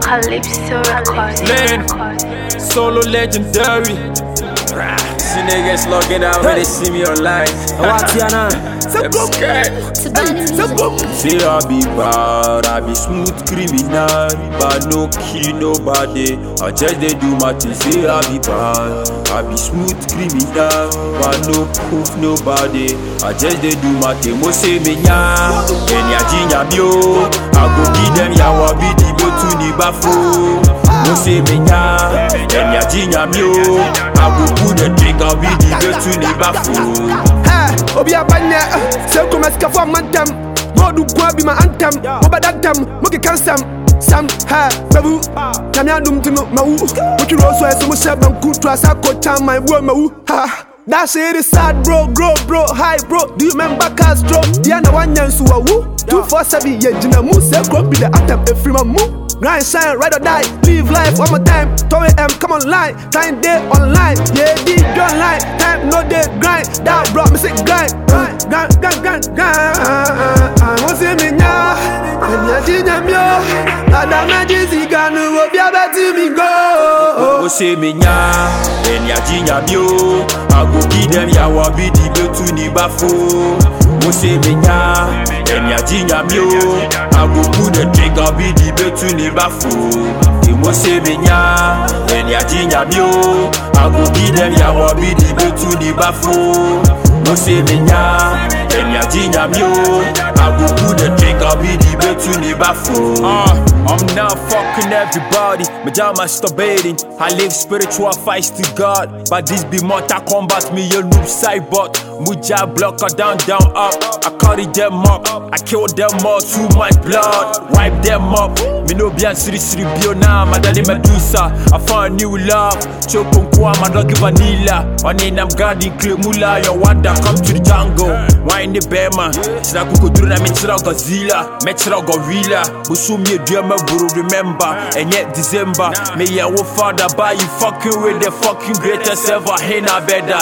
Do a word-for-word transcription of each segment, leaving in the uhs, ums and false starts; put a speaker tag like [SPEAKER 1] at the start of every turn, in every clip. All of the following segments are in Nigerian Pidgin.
[SPEAKER 1] Calypso Records.
[SPEAKER 2] Lane, solo legendary.
[SPEAKER 3] See niggas logging out when they see me online. I'm scared.
[SPEAKER 2] Say I be bad, I be smooth criminal, but no kill nobody. I just they do my thing. Say I be bad, I be smooth criminal, but no proof nobody. I just they do my thing. Mo say me nya, enya jinya bio. I go give them ya wabi di bo tu ni bafo. Mo say me nya, enya jinya bio. I go put the trigger with the bo tu ni bafo.
[SPEAKER 4] Obi abanya, say come as kafo mantem. Go do go be my anthem. Oba dantem, moki kansam. Sam ha babu, nyamya dum tino mawu. Moki roso eso mo sheba nku trasa ko cham my boy mawu. Ha, that shit is sad bro, grow bro, high bro. Do you remember Castro? Diana wanyan suwa wu. two four seven ye jina mu say go be the anthem every man mu. Grind, shine, ride or die, live life one more time. two a m come online, time day online. Yeah, D don't lie, time no day grind. That bro, me say grind, grind, grind, grind, grind, grind. I want see me now, and ya jinya myo. Adam na jizi ganu, obi abeti mi go.
[SPEAKER 2] Mo say me nya, and ya jinya myo. I go give them ya wabi di go to ni bafo. Mo say me nya, and ya jinya myo. I go put the trigger with the go to ni bafo. Mo say me nya, and ya jinya myo. I go give them ya wabi di go to ni bafo. Mo say me nya, and ya jinya myo. I go put the trigger with the go to ni bafo. Uh, I'm not fucking everybody, my job masturbating. I live spiritual fights to God, but this be Mortal Kombat, me a noob cybot. Muja blocker down, down, up. I carry them up, I kill them all through my blood. Wipe them up, me no be a siri siri biona, madali Medusa. I found new love, chokon kwa my dog vanilla. One in I'm guarding clear mula, your wanda come to the jungle. Wine the bear man, sila kuko duruna metra Godzilla, metra gorilla. Busumi a drummer buru remember, and yet December. Me ya wo father buy you fucking with the fucking greatest ever, hey na better.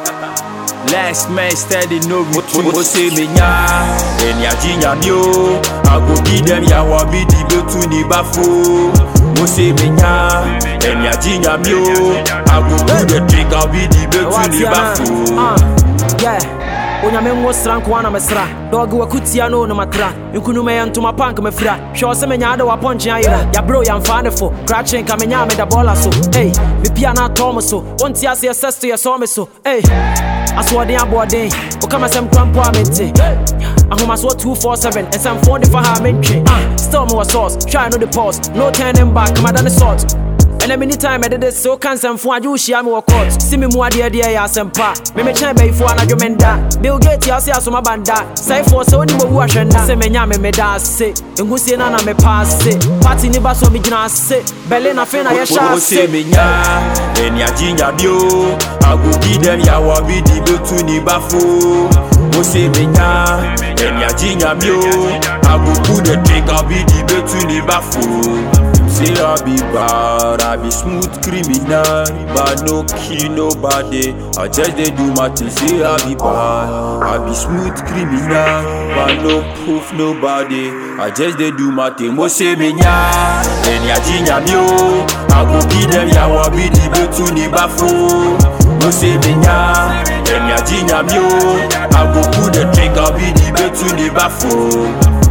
[SPEAKER 2] Last man standing no me. Mo say me nya, and ya jinya myo. I go give them ya wabi di go to ni bafo. Mo say me nya, and ya jinya myo. I go put the trigger with the go to ni bafo.
[SPEAKER 5] Yeah. Onyame ngo srank wana mesra dog wakutia no no matra nkunume ya ntoma punk mefra hwe se menya ade waponche ayira ya bro ya mfane fo crashing kamenya me da bola so hey me pia na tom so wonti ase sesto ye so me so hey aswode abode o kama sem kwampo amente ahoma so two four seven and some four the for ha mentwe still me was source try no the pause no turning back come down the sort. And every time I did this, so can some fun you share me court. See me more dear dear ya sempa. Me me chamber for an argument that Bill Gates ya see asoma banda. Say for so ni mo wash and say me nya me me da say. Ngu see na na me pass say. Party ni ba so me gina say. Bele na fe na ya sha
[SPEAKER 2] say me nya. En ya jinya bio. I go give them ya wabi di go to ni bafo. Mo say me nya. En ya jinya bio. I go put the trigger with the go to ni bafo. Say I be bad, I be smooth criminal, but no kill nobody. I just they do my thing. Say I be bad, I be smooth criminal, but no proof nobody. I just they do my thing. Mo say me nya, en ya jinya myo. I go give them ya wabi di go to ni bafo. Mo say me nya, en ya jinya myo. I go put the trigger with the go to ni bafo.